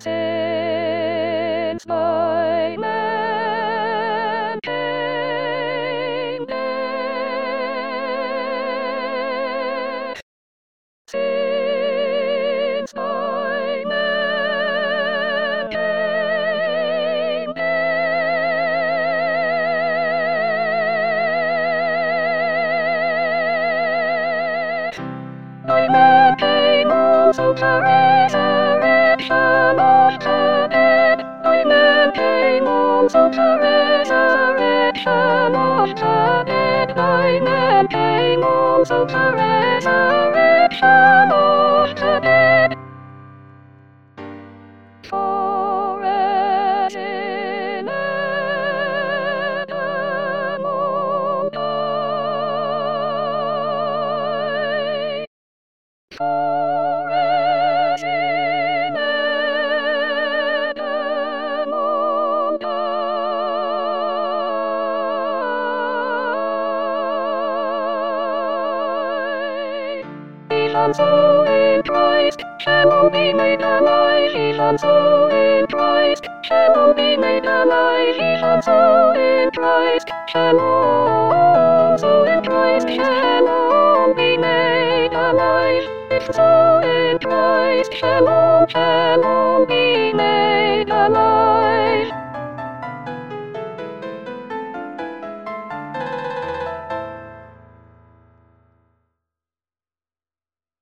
Since my man came back, since my man came back, my man came also to resurrection of the dead. My man came also to resurrection of the dead. My man came also to resurrection of the dead. For as in Adam all die, for as in Adam all die, even so in Christ shall all be made alive. Even so in Christ shall all be made alive. Even so in Christ shall also in Christ shall all be made alive. If so in Christ shall all be made alive.